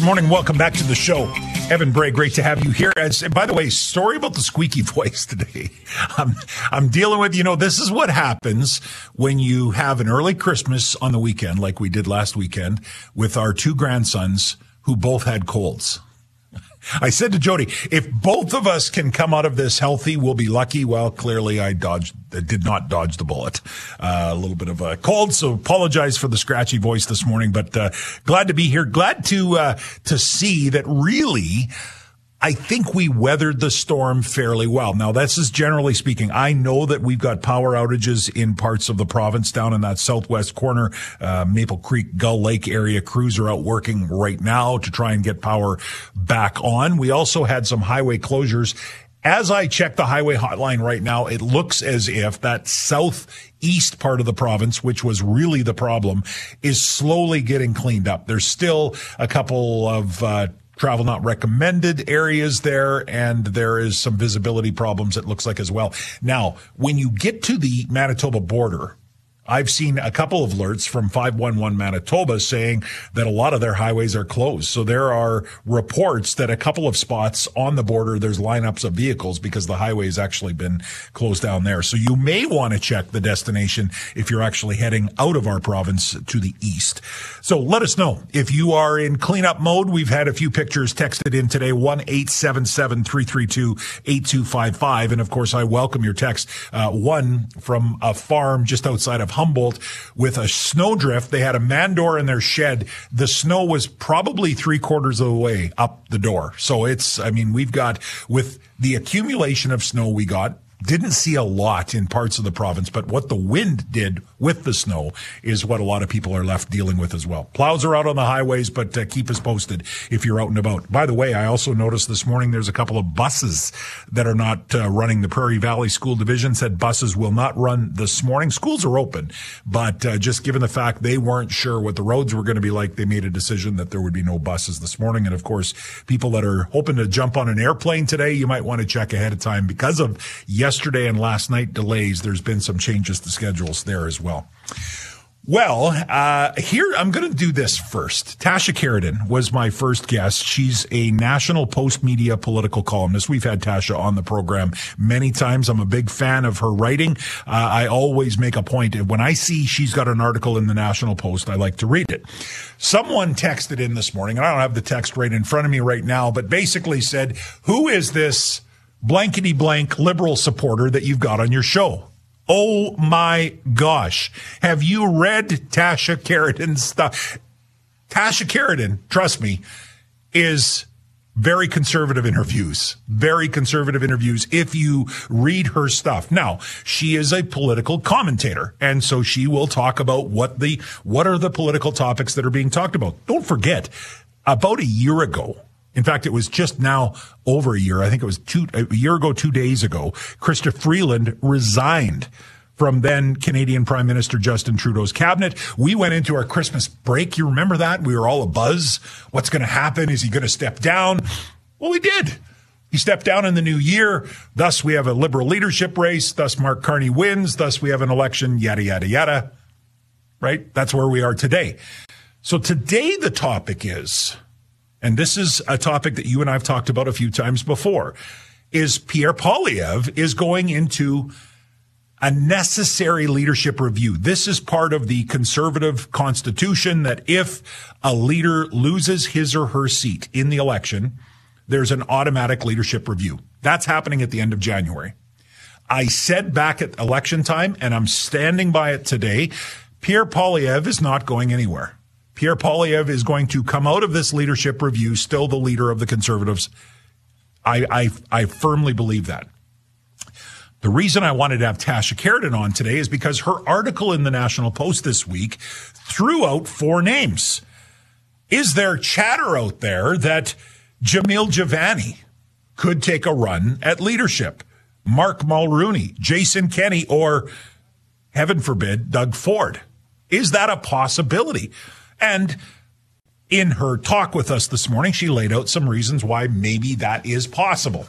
morning. Welcome back to the show. Evan Bray, great to have you here. And by the way, sorry about the squeaky voice today. I'm dealing with, this is what happens when you have an early Christmas on the weekend, like we did last weekend, with our two grandsons who both had colds. I said to Jody, if both of us can come out of this healthy, we'll be lucky. Well, clearly I did not dodge the bullet. A little bit of a cold, so apologize for the scratchy voice this morning, but glad to be here. Glad to see that really, I think we weathered the storm fairly well. Now, this is generally speaking. I know that we've got power outages in parts of the province down in that southwest corner, Maple Creek, Gull Lake area. Crews are out working right now to try and get power back on. We also had some highway closures. As I check the highway hotline right now, it looks as if that southeast part of the province, which was really the problem, is slowly getting cleaned up. There's still a couple of travel not recommended areas there, and there is some visibility problems, it looks like, as well. Now, when you get to the Manitoba border, I've seen a couple of alerts from 511 Manitoba saying that a lot of their highways are closed. So there are reports that a couple of spots on the border, there's lineups of vehicles because the highway's actually been closed down there. So you may want to check the destination if you're actually heading out of our province to the east. So let us know if you are in cleanup mode. We've had a few pictures texted in today, 1-877-332-8255. And of course, I welcome your text. One from a farm just outside of Humboldt with a snowdrift. They had a man door in their shed. The snow was probably 3/4 of the way up the door. So we've got, with the accumulation of snow we got, didn't see a lot in parts of the province, but what the wind did with the snow is what a lot of people are left dealing with as well. Plows are out on the highways, but keep us posted if you're out and about. By the way, I also noticed this morning there's a couple of buses that are not running. The Prairie Valley School Division said buses will not run this morning. Schools are open, but just given the fact they weren't sure what the roads were going to be like, they made a decision that there would be no buses this morning. And of course, people that are hoping to jump on an airplane today, you might want to check ahead of time because of yesterday and last night delays. There's been some changes to schedules there as well. Well, here I'm going to do this first. Tasha Kheiriddin was my first guest. She's a National Post Media political columnist. We've had Tasha on the program many times. I'm a big fan of her writing. I always make a point when I see she's got an article in the National Post, I like to read it. Someone texted in this morning, and I don't have the text right in front of me right now, but basically said, who is this blankety blank liberal supporter that you've got on your show? Oh my gosh. Have you read Tasha Kheiriddin's stuff? Tasha Kheiriddin, trust me, is very conservative in her views. Very conservative in her views if you read her stuff. Now, she is a political commentator, and so she will talk about what are the political topics that are being talked about. Don't forget, about a year ago, in fact, it was just now over a year. I think it was a year ago, 2 days ago, Chrystia Freeland resigned from then Canadian Prime Minister Justin Trudeau's cabinet. We went into our Christmas break. You remember that? We were all abuzz. What's going to happen? Is he going to step down? Well, he did. He stepped down in the new year. Thus, we have a Liberal leadership race. Thus, Mark Carney wins. Thus, we have an election, yada, yada, yada. Right? That's where we are today. So today, the topic is, and this is a topic that you and I have talked about a few times before, is Pierre Poilievre is going into a necessary leadership review. This is part of the Conservative Constitution that if a leader loses his or her seat in the election, there's an automatic leadership review. That's happening at the end of January. I said back at election time, and I'm standing by it today, Pierre Poilievre is not going anywhere. Pierre Poilievre is going to come out of this leadership review still the leader of the Conservatives. I firmly believe that. The reason I wanted to have Tasha Kheiriddin on today is because her article in the National Post this week threw out 4 names. Is there chatter out there that Jamil Javani could take a run at leadership? Mark Mulrooney, Jason Kenney, or, heaven forbid, Doug Ford? Is that a possibility? And in her talk with us this morning, she laid out some reasons why maybe that is possible.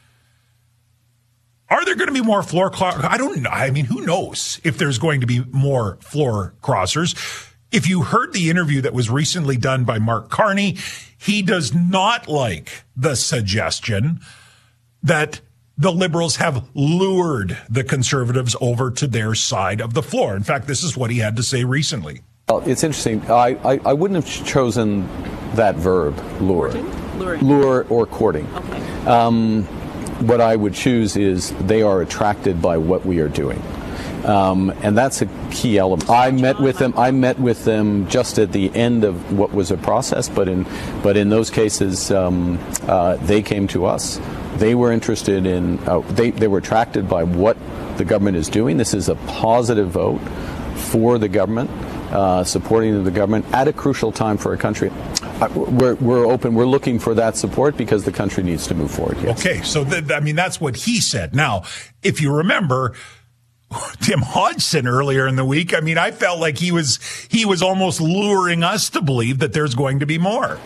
Are there going to be more floor crossers? I don't know. I mean, who knows if there's going to be more floor crossers? if you heard the interview that was recently done by Mark Carney, he does not like the suggestion that the Liberals have lured the Conservatives over to their side of the floor. In fact, this is what he had to say recently. Well, it's interesting. I wouldn't have chosen that verb, lure. Lure or courting. Okay. What I would choose is they are attracted by what we are doing. And that's a key element. I met with them just at the end of what was a process, but in those cases, they came to us. They were interested in, they were attracted by what the government is doing. This is a positive vote for the government, supporting the government at a crucial time for our country. We're open. We're looking for that support because the country needs to move forward. Yes. Okay, so that's what he said. Now, if you remember, Tim Hodgson earlier in the week, I felt like he was almost luring us to believe that there's going to be more.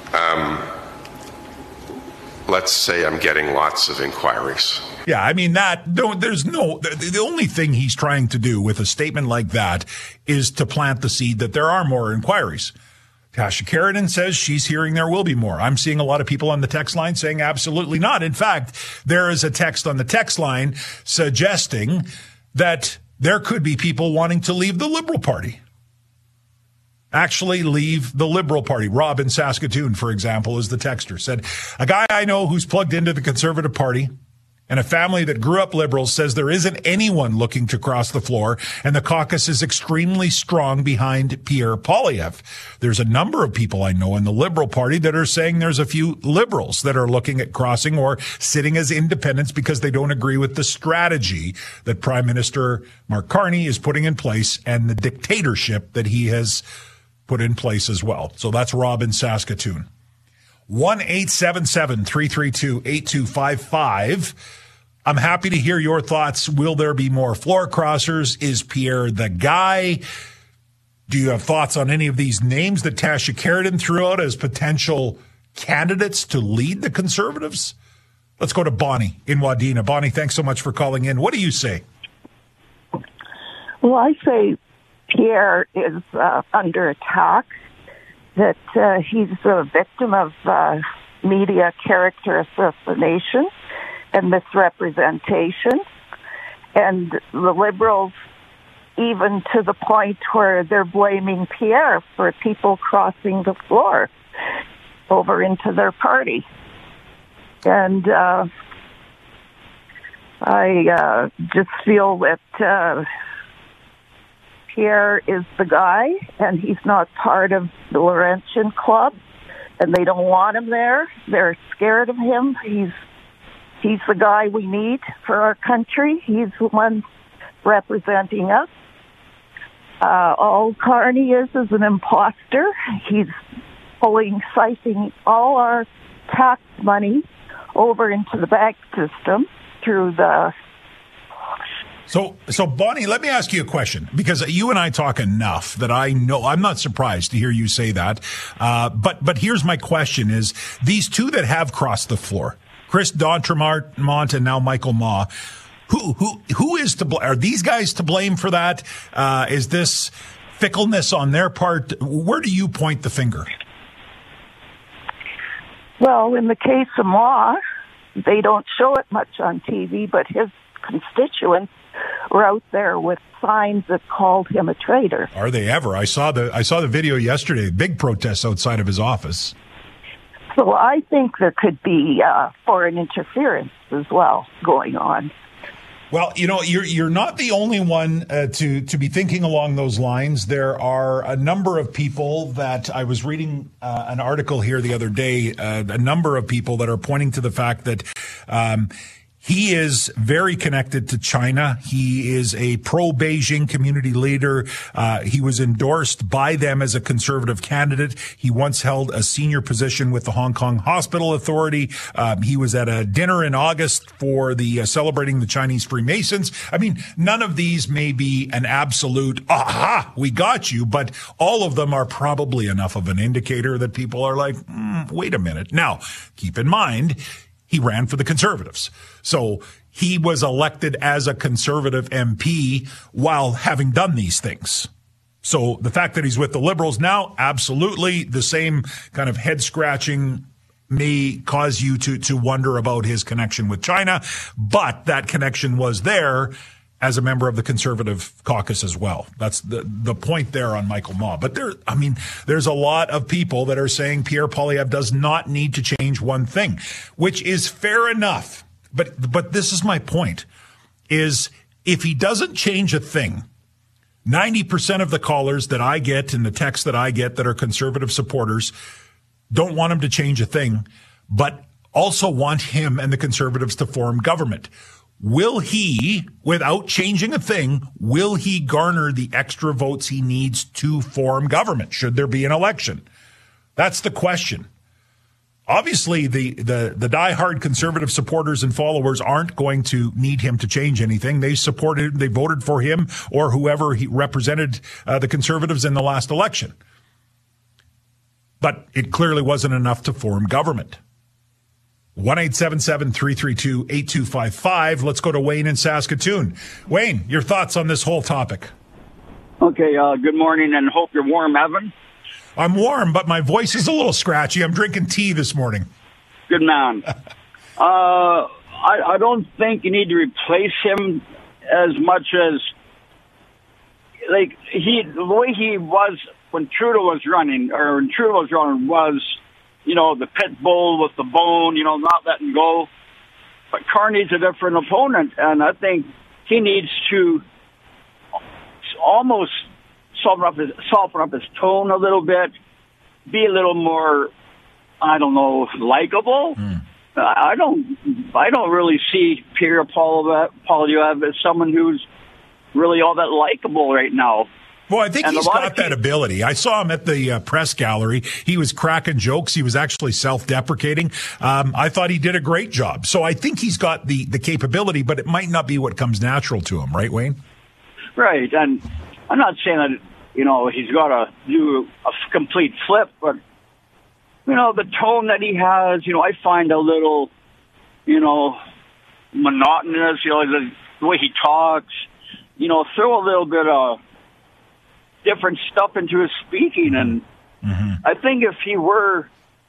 Let's say I'm getting lots of inquiries. Yeah, the only thing he's trying to do with a statement like that is to plant the seed that there are more inquiries. Tasha Keridan says she's hearing there will be more. I'm seeing a lot of people on the text line saying absolutely not. In fact, there is a text on the text line suggesting that there could be people wanting to leave the Liberal Party. Actually leave the Liberal Party. Rob in Saskatoon, for example, is the texter. Said, a guy I know who's plugged into the Conservative Party and a family that grew up Liberal says there isn't anyone looking to cross the floor, and the caucus is extremely strong behind Pierre Poilievre. There's a number of people I know in the Liberal Party that are saying there's a few Liberals that are looking at crossing or sitting as independents because they don't agree with the strategy that Prime Minister Mark Carney is putting in place and the dictatorship that he has put in place as well. So that's Rob in Saskatoon. 1-877-332-8255. I'm happy to hear your thoughts. Will there be more floor crossers? Is Pierre the guy? Do you have thoughts on any of these names that Tasha Keridan threw out as potential candidates to lead the Conservatives? Let's go to Bonnie in Wadena. Bonnie, thanks so much for calling in. What do you say? Well, I say Pierre is under attack, that he's a victim of media character assassination and misrepresentation. And the Liberals, even to the point where they're blaming Pierre for people crossing the floor over into their party. And I just feel that Pierre is the guy, and he's not part of the Laurentian Club, and they don't want him there. They're scared of him. He's the guy we need for our country. He's the one representing us. All Carney is an imposter. He's siphoning all our tax money over into the bank system through the... So Bonnie, let me ask you a question, because you and I talk enough that I know I'm not surprised to hear you say that. But here's my question: is these two that have crossed the floor, Chris D'Entremont and now Michael Maw, who is to blame? Are these guys to blame for that? Is this fickleness on their part? Where do you point the finger? Well, in the case of Maw, they don't show it much on TV, but his constituents were out there with signs that called him a traitor. Are they ever? I saw the video yesterday. Big protests outside of his office. So I think there could be foreign interference as well going on. Well, you're not the only one to be thinking along those lines. There are a number of people that I was reading an article here the other day. A number of people that are pointing to the fact that he is very connected to China. He is a pro-Beijing community leader. He was endorsed by them as a conservative candidate. He once held a senior position with the Hong Kong Hospital Authority. He was at a dinner in August for the celebrating the Chinese Freemasons. I mean, none of these may be an absolute, aha, we got you, but all of them are probably enough of an indicator that people are like, wait a minute. Now, keep in mind, he ran for the Conservatives. So he was elected as a Conservative MP while having done these things. So the fact that he's with the Liberals now, absolutely the same kind of head scratching may cause you to wonder about his connection with China, but that connection was there as a member of the Conservative caucus as well. That's the point there on Michael Mah. But there's a lot of people that are saying Pierre Poilievre does not need to change one thing, which is fair enough. But this is my point, is if he doesn't change a thing, 90% of the callers that I get and the texts that I get that are Conservative supporters don't want him to change a thing, but also want him and the Conservatives to form government. Will he, without changing a thing, will he garner the extra votes he needs to form government? Should there be an election? That's the question. Obviously, the diehard Conservative supporters and followers aren't going to need him to change anything. They voted for him or whoever he represented the Conservatives in the last election. But it clearly wasn't enough to form government. 1-877-332-8255. Let's go to Wayne in Saskatoon. Wayne, your thoughts on this whole topic? Okay, good morning, and hope you're warm, Evan. I'm warm, but my voice is a little scratchy. I'm drinking tea this morning. Good man. I don't think you need to replace him as much as, like, the way he was when Trudeau was running, was, you know, the pit bull with the bone, you know, not letting go. But Carney's a different opponent, and I think he needs to almost soften up his tone a little bit, be a little more, I don't know, likable. I don't really see Pierre Poilievre as someone who's really all that likable right now. Well, I think he's got that ability. I saw him at the press gallery. He was cracking jokes. He was actually self-deprecating. I thought he did a great job. So I think he's got the capability, but it might not be what comes natural to him. Right, Wayne? Right. And I'm not saying that, you know, he's got to do a complete flip, but, you know, the tone that he has, you know, I find a little, you know, monotonous, you know, the way he talks, you know, throw a little bit of different stuff into his speaking. And I think if he were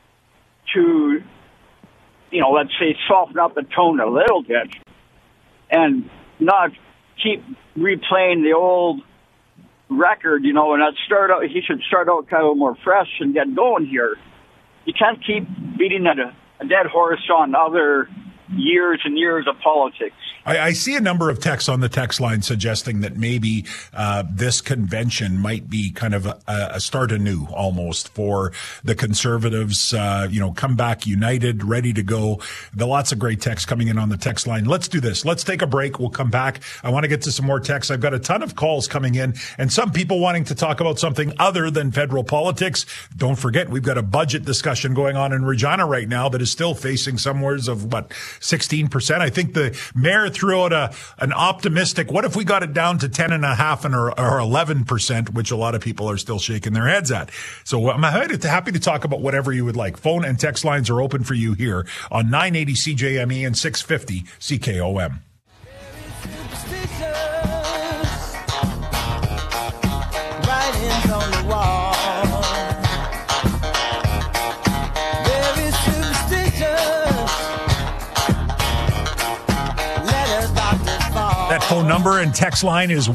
to, you know, let's say soften up the tone a little bit and not keep replaying the old record, you know, and he should start out kind of more fresh and get going here. You can't keep beating a dead horse on other years and years of politics. I see a number of texts on the text line suggesting that maybe this convention might be kind of a start anew almost for the Conservatives, you know, come back united, ready to go. There are lots of great texts coming in on the text line. Let's do this. Let's take a break. We'll come back. I want to get to some more texts. I've got a ton of calls coming in and some people wanting to talk about something other than federal politics. Don't forget, we've got a budget discussion going on in Regina right now that is still facing somewheres of, 16%. I think the mayor threw out an optimistic, what if we got it down to 10.5% or 11%, which a lot of people are still shaking their heads at. So I'm happy to talk about whatever you would like. Phone and text lines are open for you here on 980 CJME and 650 CKOM. Writings on the wall. That phone number and text line is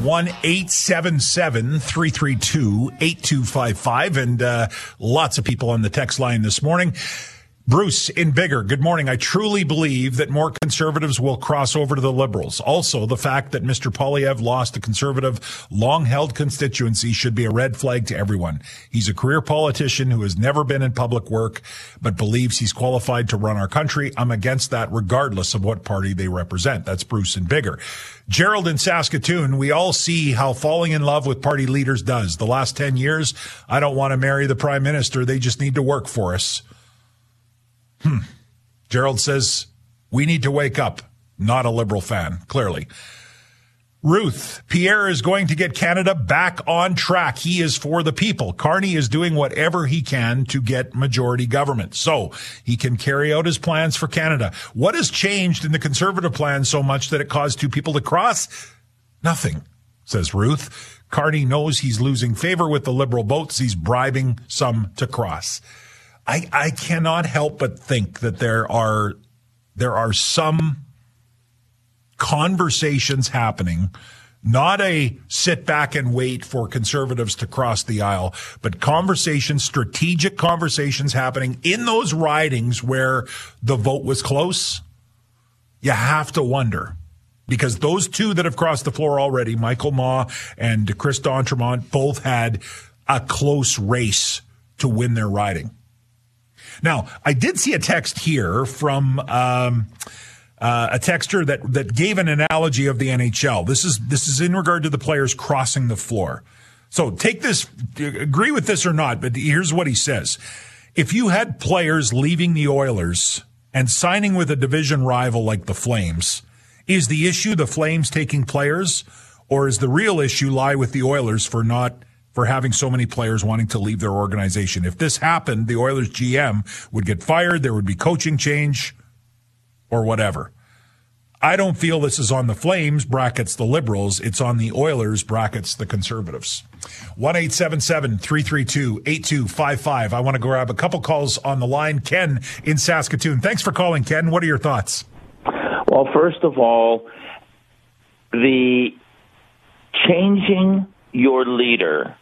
1-877-332-8255. And lots of people on the text line this morning. Bruce in Bigger, good morning. I truly believe that more Conservatives will cross over to the Liberals. Also, the fact that Mr. Poilievre lost a Conservative long-held constituency should be a red flag to everyone. He's a career politician who has never been in public work, but believes he's qualified to run our country. I'm against that regardless of what party they represent. That's Bruce in Bigger. Gerald in Saskatoon, we all see how falling in love with party leaders does. The last 10 years, I don't want to marry the Prime Minister. They just need to work for us. Gerald says, we need to wake up. Not a Liberal fan, clearly. Ruth, Pierre is going to get Canada back on track. He is for the people. Carney is doing whatever he can to get majority government so he can carry out his plans for Canada. What has changed in the Conservative plan so much that it caused two people to cross? Nothing. says Ruth. Carney knows he's losing favor with the Liberal votes. He's bribing some to cross. I cannot help but think that there are some conversations happening, not a sit back and wait for Conservatives to cross the aisle, but conversations, strategic conversations happening in those ridings where the vote was close. You have to wonder, because those two that have crossed the floor already, Michael Maw and Chris D'Entremont, both had a close race to win their riding. Now, I did see a text here from a texter that gave an analogy of the NHL. This is in regard to the players crossing the floor. So take this, agree with this or not, but here's what he says. If you had players leaving the Oilers and signing with a division rival like the Flames, is the issue the Flames taking players, or is the real issue lie with the Oilers for having so many players wanting to leave their organization? If this happened, the Oilers GM would get fired, there would be coaching change, or whatever. I don't feel this is on the Flames, brackets the Liberals. It's on the Oilers, brackets the Conservatives. 1-877-332-8255. I want to grab a couple calls on the line. Ken in Saskatoon. Thanks for calling, Ken. What are your thoughts? Well, first of all, the changing your leader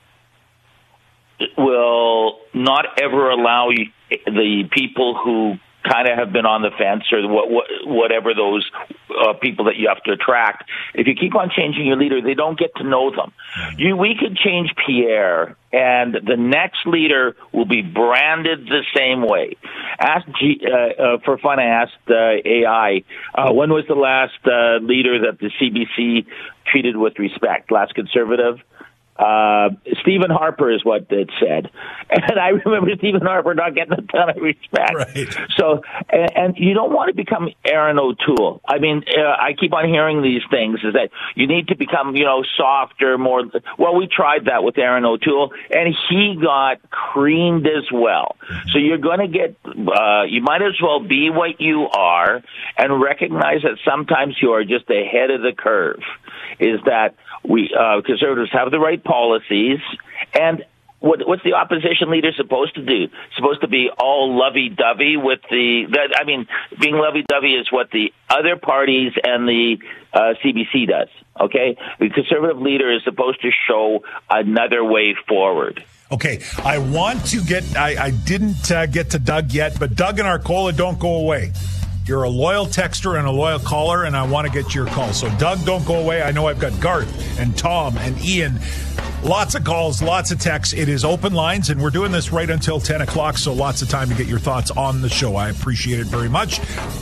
will not ever allow the people who kind of have been on the fence or whatever those people that you have to attract. If you keep on changing your leader, they don't get to know them. We could change Pierre, and the next leader will be branded the same way. For fun, I asked AI, when was the last leader that the CBC treated with respect? Last Conservative? Stephen Harper is what it said. And I remember Stephen Harper not getting a ton of respect. Right. So, and you don't want to become Aaron O'Toole. I mean, I keep on hearing these things, is that you need to become, softer, more. Well, we tried that with Aaron O'Toole, and he got creamed as well. So you're going to get, you might as well be what you are and recognize that sometimes you are just ahead of the curve. Is that we Conservatives have the right policies, and what's the opposition leader supposed to do? Supposed to be all lovey-dovey with being lovey-dovey is what the other parties and the CBC does, okay? The Conservative leader is supposed to show another way forward. Okay, I want to get, I didn't get to Doug yet, but Doug and Arcola, don't go away. You're a loyal texter and a loyal caller, and I want to get your call. So, Doug, don't go away. I know I've got Garth and Tom and Ian. Lots of calls, lots of texts. It is open lines, and we're doing this right until 10 o'clock, so lots of time to get your thoughts on the show. I appreciate it very much.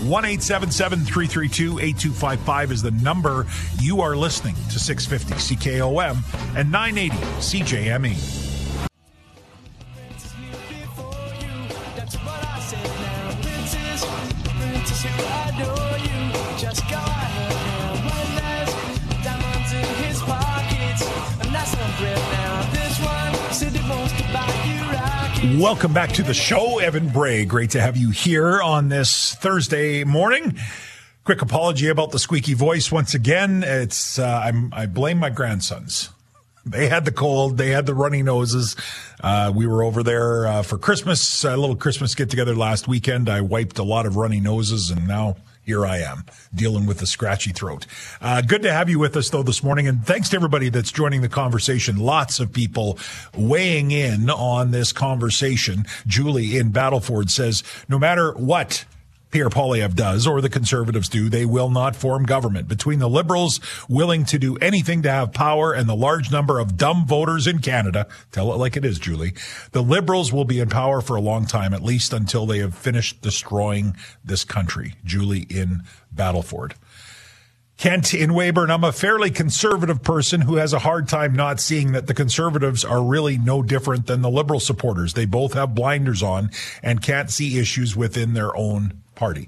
1-877-332-8255 is the number. You are listening to 650 CKOM and 980 CJME. Welcome back to the show, Evan Bray. Great to have you here on this Thursday morning. Quick apology about the squeaky voice once again. It's I blame my grandsons. They had the cold. They had the runny noses. We were over there for Christmas, a little Christmas get-together last weekend. I wiped a lot of runny noses, and now here I am dealing with a scratchy throat. Good to have you with us, though, this morning. And thanks to everybody that's joining the conversation. Lots of people weighing in on this conversation. Julie in Battleford says, no matter what Pierre Poilievre does or the Conservatives do, they will not form government. Between the Liberals willing to do anything to have power and the large number of dumb voters in Canada, tell it like it is, Julie, the Liberals will be in power for a long time, at least until they have finished destroying this country. Julie in Battleford. Kent in Weyburn, I'm a fairly conservative person who has a hard time not seeing that the Conservatives are really no different than the Liberal supporters. They both have blinders on and can't see issues within their own party.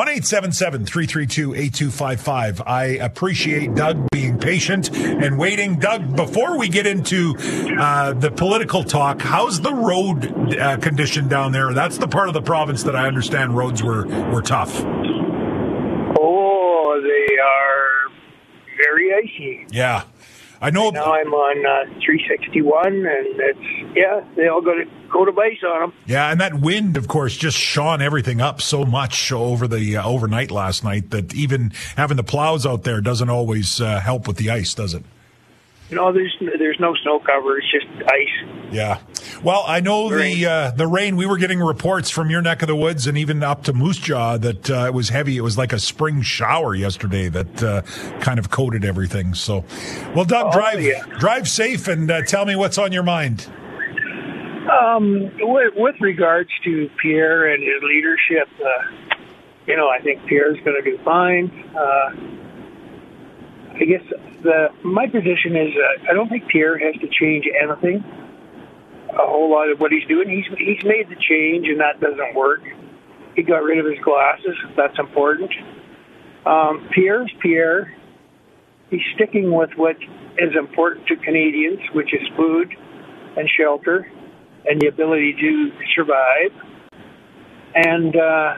1-877-332-8255. I appreciate Doug being patient and waiting. Doug, before we get into the political talk, how's the road condition down there? That's the part of the province that I understand roads were tough. Oh, they are very icy. Yeah. I know. Now I'm on 361, and they all got a coat of ice on them. Yeah, and that wind, of course, just shone everything up so much over the overnight last night that even having the plows out there doesn't always help with the ice, does it? No, there's no snow cover. It's just ice. Yeah. Well, I know the rain. We were getting reports from your neck of the woods and even up to Moose Jaw that it was heavy. It was like a spring shower yesterday that kind of coated everything. So, well, Doug, drive safe and tell me what's on your mind. With regards to Pierre and his leadership, I think Pierre's going to do fine. I guess my position is I don't think Pierre has to change anything. A whole lot of what he's doing, he's made the change, and that doesn't work. He got rid of his glasses. That's important. Pierre's Pierre. He's sticking with what is important to Canadians, which is food and shelter and the ability to survive. And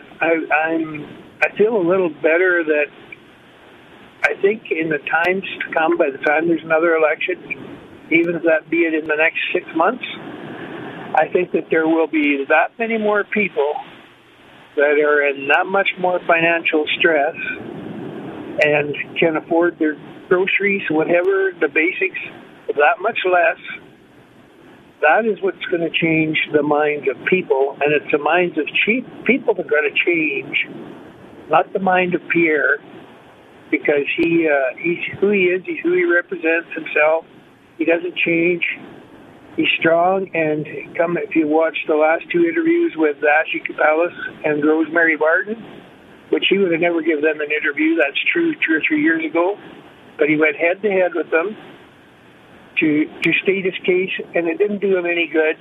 I feel a little better that I think in the times to come, by the time there's another election, even if that be it in the next 6 months, I think that there will be that many more people that are in that much more financial stress and can afford their groceries, whatever, the basics, that much less. That is what's going to change the minds of people, and it's the minds of people that are going to change, not the mind of Pierre. Because he's who he is, he's who he represents himself. He doesn't change. He's strong, and if you watch the last two interviews with Ashley Kapelis and Rosemary Barton, which he would have never given them an interview, that's true 2 or 3 years ago, but he went head-to-head with them to state his case, and it didn't do him any good.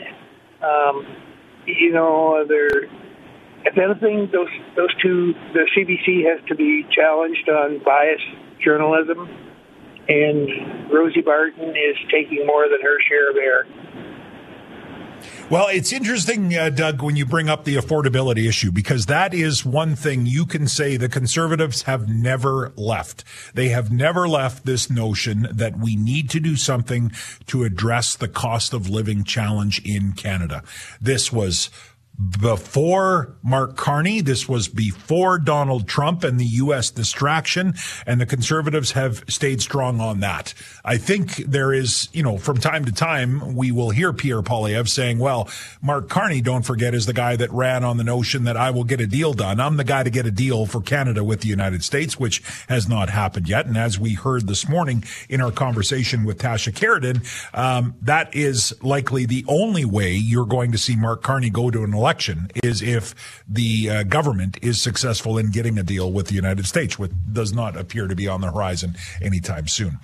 If anything, those two, the CBC has to be challenged on biased journalism, and Rosie Barton is taking more than her share of air. Well, it's interesting, Doug, when you bring up the affordability issue, because that is one thing you can say the Conservatives have never left. They have never left this notion that we need to do something to address the cost of living challenge in Canada. This was before Mark Carney. This was before Donald Trump and the U.S. distraction, and the Conservatives have stayed strong on that. I think there is, from time to time, we will hear Pierre Poilievre saying, well, Mark Carney, don't forget, is the guy that ran on the notion that I will get a deal done. I'm the guy to get a deal for Canada with the United States, which has not happened yet. And as we heard this morning in our conversation with Tasha Keridan, that is likely the only way you're going to see Mark Carney go to an election is if the government is successful in getting a deal with the United States, which does not appear to be on the horizon anytime soon.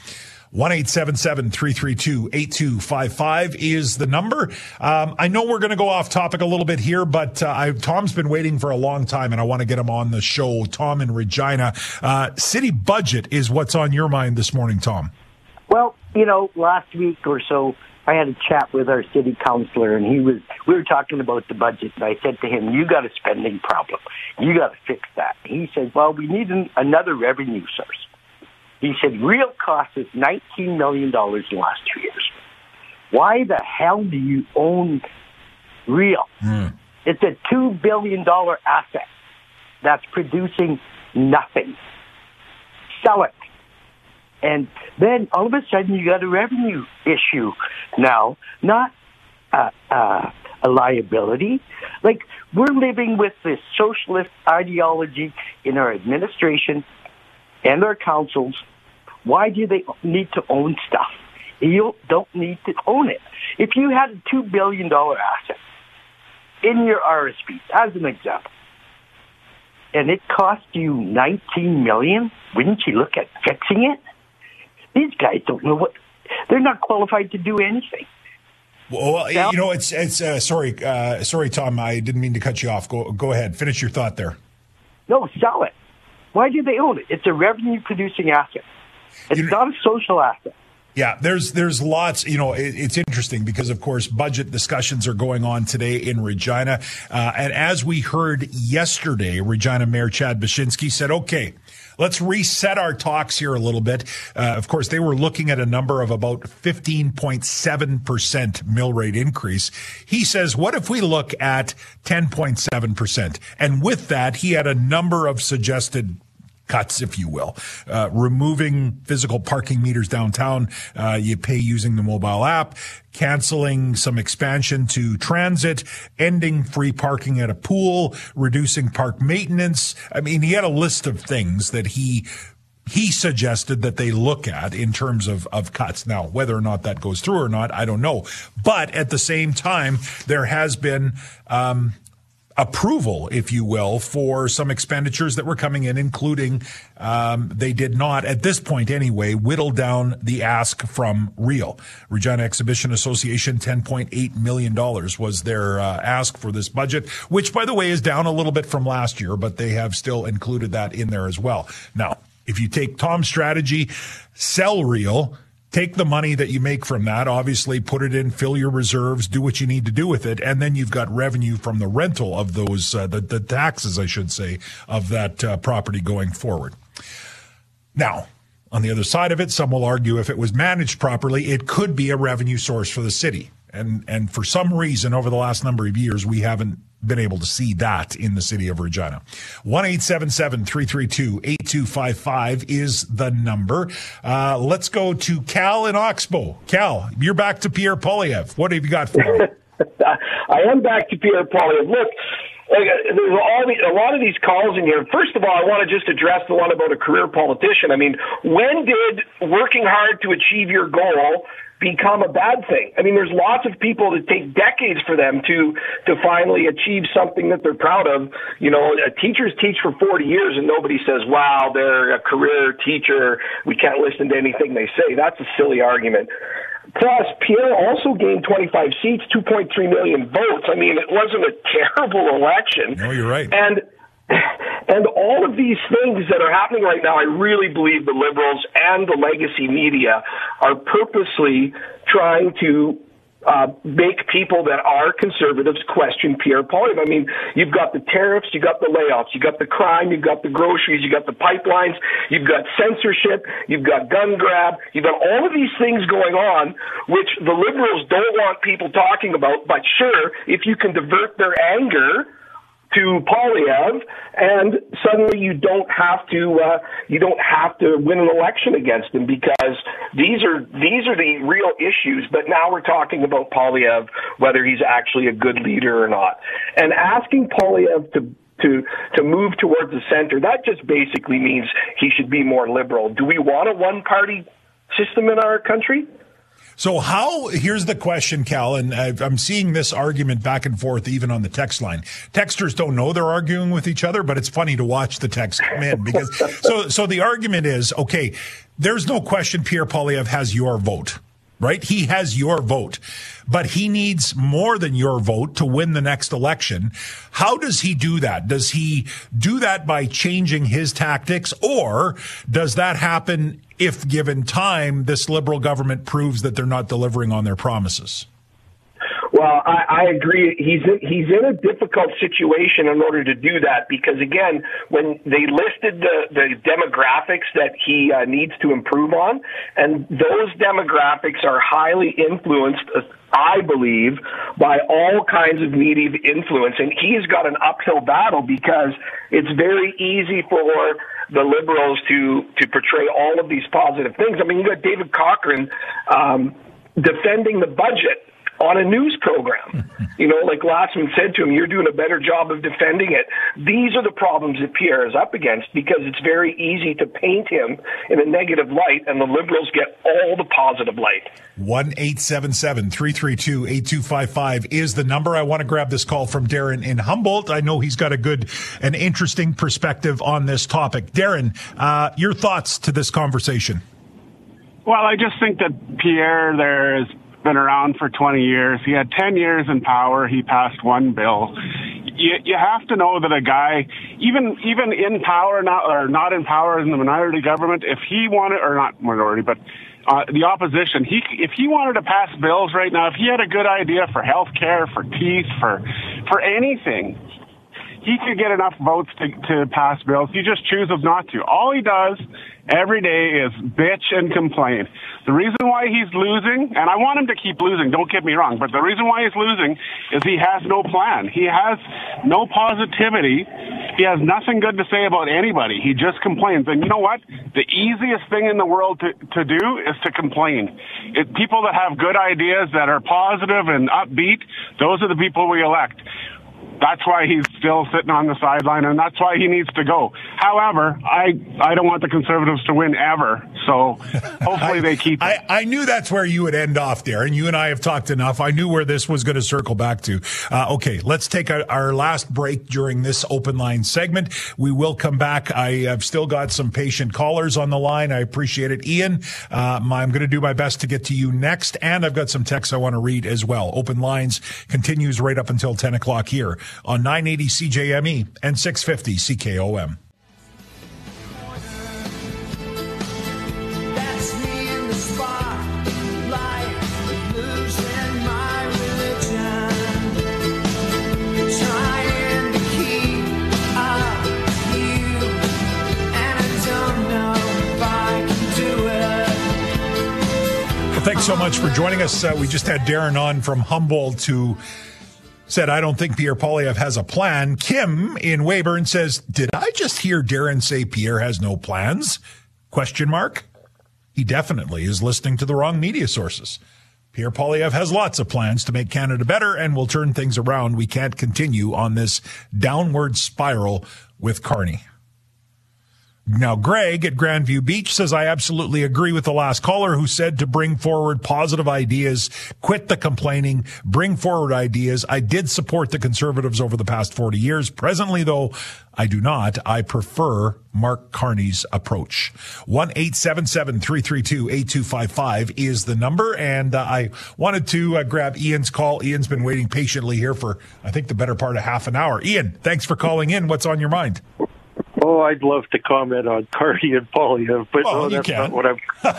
1-877-332-8255 is the number. I know we're going to go off topic a little bit here, but Tom's been waiting for a long time, and I want to get him on the show. Tom in Regina. City budget is what's on your mind this morning, Tom. Well, last week or so, I had a chat with our city councillor, and we were talking about the budget, and I said to him, you got a spending problem. You got to fix that. He said, well, we need another revenue source. He said, real cost is $19 million in the last 2 years. Why the hell do you own real? It's a $2 billion asset that's producing nothing. Sell it. And then all of a sudden you got a revenue issue now, not a liability. Like, we're living with this socialist ideology in our administration and our councils. Why do they need to own stuff? You don't need to own it. If you had a $2 billion asset in your RSP, as an example, and it cost you $19 million, wouldn't you look at fixing it? These guys don't know they're not qualified to do anything. Well, sorry, Tom, I didn't mean to cut you off. Go ahead. Finish your thought there. No, sell it. Why do they own it? It's a revenue-producing asset. It's not a social asset. Yeah, there's lots, it's interesting because, of course, budget discussions are going on today in Regina. And as we heard yesterday, Regina Mayor Chad Baczynski said, okay, let's reset our talks here a little bit. Of course, they were looking at a number of about 15.7% mill rate increase. He says, what if we look at 10.7%? And with that, he had a number of suggested cuts, if you will, removing physical parking meters downtown. You pay using the mobile app, canceling some expansion to transit, ending free parking at a pool, reducing park maintenance. I mean, he had a list of things that he suggested that they look at in terms of cuts. Now, whether or not that goes through or not, I don't know. But at the same time, there has been, approval, if you will, for some expenditures that were coming in, including they did not, at this point anyway, whittle down the ask from REAL. Regina Exhibition Association, $10.8 million was their ask for this budget, which, by the way, is down a little bit from last year, but they have still included that in there as well. Now, if you take Tom's strategy, sell REAL, take the money that you make from that, obviously put it in, fill your reserves, do what you need to do with it, and then you've got revenue from the rental of those, the taxes, I should say, of that property going forward. Now, on the other side of it, some will argue if it was managed properly, it could be a revenue source for the city. And for some reason, over the last number of years, we haven't been able to see that in the city of Regina. 1-877-332-8255 is the number. Let's go to Cal in Oxbow. Cal, you're back to Pierre Poilievre. What have you got for me? I am back to Pierre Poilievre. Look, there's a lot of these calls in here. First of all, I want to just address the one about a career politician. I mean, when did working hard to achieve your goal become a bad thing? I mean, there's lots of people that take decades for them to finally achieve something that they're proud of. Teachers teach for 40 years and nobody says, wow, they're a career teacher, we can't listen to anything they say. That's a silly argument. Plus, Pierre also gained 25 seats, 2.3 million votes. I mean, it wasn't a terrible election. No, you're right. And all of these things that are happening right now, I really believe the Liberals and the legacy media are purposely trying to make people that are conservatives question Pierre Poilievre. I mean, you've got the tariffs, you've got the layoffs, you've got the crime, you've got the groceries, you've got the pipelines, you've got censorship, you've got gun grab, you've got all of these things going on, which the Liberals don't want people talking about. But sure, if you can divert their anger to Poilievre, and suddenly you don't have to win an election against him, because these are the real issues. But now we're talking about Poilievre, whether he's actually a good leader or not, and asking Poilievre to move towards the center. That just basically means he should be more liberal. Do we want a one-party system in our country? So here's the question, Cal, and I'm seeing this argument back and forth even on the text line. Texters don't know they're arguing with each other, but it's funny to watch the text come in because so the argument is, okay, there's no question Pierre Poilievre has your vote, right? He has your vote, but he needs more than your vote to win the next election. How does he do that? Does he do that by changing his tactics, or does that happen if given time, this Liberal government proves that they're not delivering on their promises? Well, I agree. He's in a difficult situation in order to do that, because, again, when they listed the demographics that he needs to improve on, and those demographics are highly influenced, I believe, by all kinds of media influence. And he's got an uphill battle because it's very easy for the Liberals to portray all of these positive things. I mean, you got David Cochrane defending the budget on a news program. Like Glassman said to him, you're doing a better job of defending it. These are the problems that Pierre is up against, because it's very easy to paint him in a negative light, and the Liberals get all the positive light. 1-877-332-8255 is the number. I want to grab this call from Darren in Humboldt. I know he's got a good and interesting perspective on this topic. Darren, your thoughts to this conversation? Well, I just think that Pierre there has been around for 20 years. He had 10 years in power. He passed one bill. you have to know that a guy, even in power, not in power in the minority government, if he wanted, or not minority, but the opposition, if he wanted to pass bills right now, if he had a good idea for health care, for teeth, for anything, he could get enough votes to pass bills. He just chooses not to. All he does every day is bitch and complain. The reason why he's losing, and I want him to keep losing, don't get me wrong, but the reason why he's losing is he has no plan. He has no positivity. He has nothing good to say about anybody. He just complains. And you know what? The easiest thing in the world to do is to complain. People that have good ideas, that are positive and upbeat, those are the people we elect. That's why he's still sitting on the sideline, and that's why he needs to go. However, I don't want the Conservatives to win ever, so hopefully they keep it. I knew that's where you would end off, Darren. You and I have talked enough. I knew where this was going to circle back to. Okay, let's take our last break during this open line segment. We will come back. I have still got some patient callers on the line. I appreciate it. Ian, I'm going to do my best to get to you next, and I've got some texts I want to read as well. Open lines continues right up until 10 o'clock here on 980 CJME and 650 CKOM. Thanks so much for joining us. We just had Darren on from Humboldt who said, I don't think Pierre Poilievre has a plan. Kim in Weyburn says, did I just hear Darren say Pierre has no plans? ? He definitely is listening to the wrong media sources. Pierre Poilievre has lots of plans to make Canada better and will turn things around. We can't continue on this downward spiral with Carney. Now, Greg at Grandview Beach says, I absolutely agree with the last caller who said to bring forward positive ideas, quit the complaining, bring forward ideas. I did support the Conservatives over the past 40 years. Presently, though, I do not. I prefer Mark Carney's approach. 1-877-332-8255 is the number. And I wanted to grab Ian's call. Ian's been waiting patiently here for, I think, the better part of half an hour. Ian, thanks for calling in. What's on your mind? Oh, I'd love to comment on Carney and Poilievre, but no, that's not what I'm.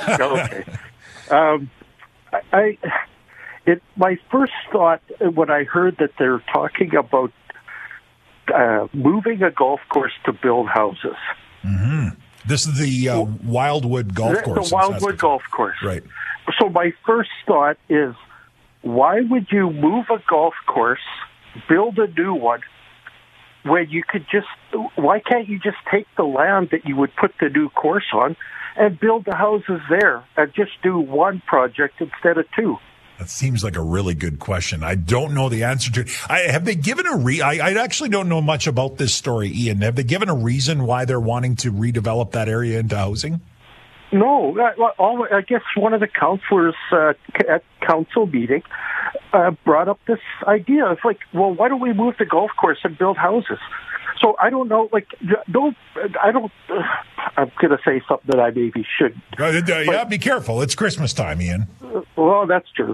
Okay. My first thought when I heard that they're talking about moving a golf course to build houses. Mm-hmm. This is the Wildwood Golf Course. The Wildwood Golf Course. Right. So my first thought is, why would you move a golf course, build a new one, when you could why can't you just take the land that you would put the new course on and build the houses there and just do one project instead of two? That seems like a really good question. I don't know the answer to it. Have they given I actually don't know much about this story, Ian. Have they given a reason why they're wanting to redevelop that area into housing? No, I guess one of the councillors at council meeting brought up this idea. It's like, well, why don't we move the golf course and build houses? So I don't know, I'm going to say something that I maybe shouldn't. Yeah, be careful. It's Christmas time, Ian. Well, that's true.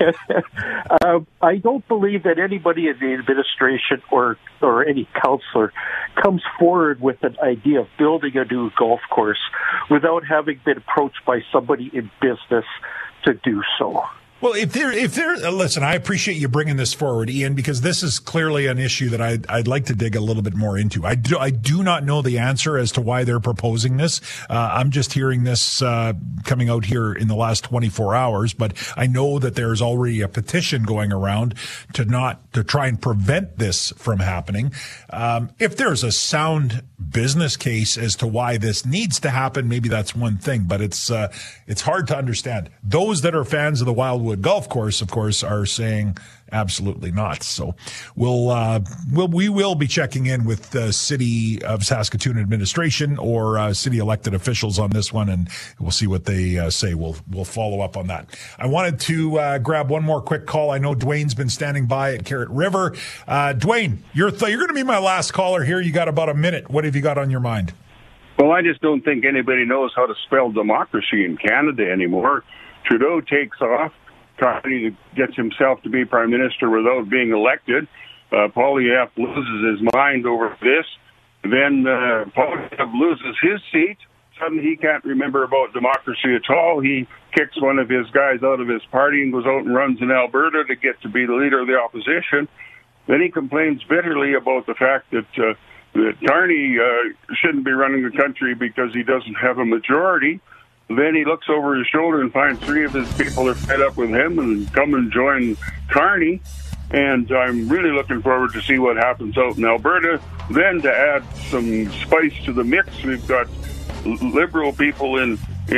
I don't believe that anybody in the administration or any councillor comes forward with an idea of building a new golf course without having been approached by somebody in business to do so. Well, if they're listen, I appreciate you bringing this forward, Ian, because this is clearly an issue that I'd like to dig a little bit more into. I do not know the answer as to why they're proposing this. I'm just hearing this coming out here in the last 24 hours, but I know that there's already a petition going around to try and prevent this from happening. If there's a sound business case as to why this needs to happen, maybe that's one thing, but it's hard to understand. Those that are fans of the Wildwood Golf Course, of course, are saying absolutely not. So we will be checking in with the City of Saskatoon administration or city elected officials on this one, and we'll see what they say. We'll follow up on that. I wanted to grab one more quick call. I know Dwayne's been standing by at Carrot River. Dwayne, you're going to be my last caller here. You got about a minute. What have you got on your mind? Well, I just don't think anybody knows how to spell democracy in Canada anymore. Trudeau takes off, Carney gets himself to be prime minister without being elected. Poilievre loses his mind over this. Then Poilievre loses his seat. Suddenly he can't remember about democracy at all. He kicks one of his guys out of his party and goes out and runs in Alberta to get to be the leader of the opposition. Then he complains bitterly about the fact that Carney shouldn't be running the country because he doesn't have a majority. Then he looks over his shoulder and finds three of his people are fed up with him and come and join Carney. And I'm really looking forward to see what happens out in Alberta. Then to add some spice to the mix, we've got Liberal people in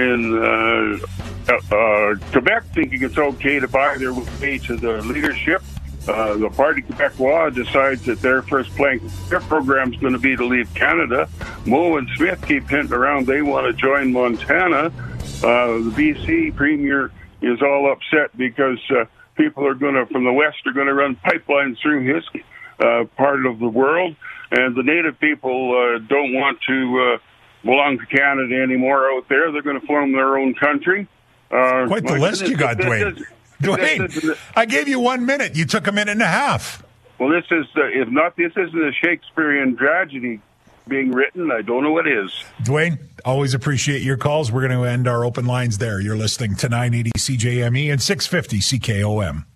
Quebec thinking it's okay to buy their way to the leadership. The Parti Québécois decides that their first plank of their program is going to be to leave Canada. Moe and Smith keep hinting around they want to join Montana. The BC premier is all upset because people are going to, from the West, are going to run pipelines through his part of the world. And the Native people don't want to belong to Canada anymore out there. They're going to form their own country. Quite the list you got, Dwayne. Dwayne, I gave you 1 minute. You took a minute and a half. Well, this is, if not, this isn't a Shakespearean tragedy being written. I don't know what is. Dwayne, always appreciate your calls. We're going to end our open lines there. You're listening to 980 CJME and 650 CKOM.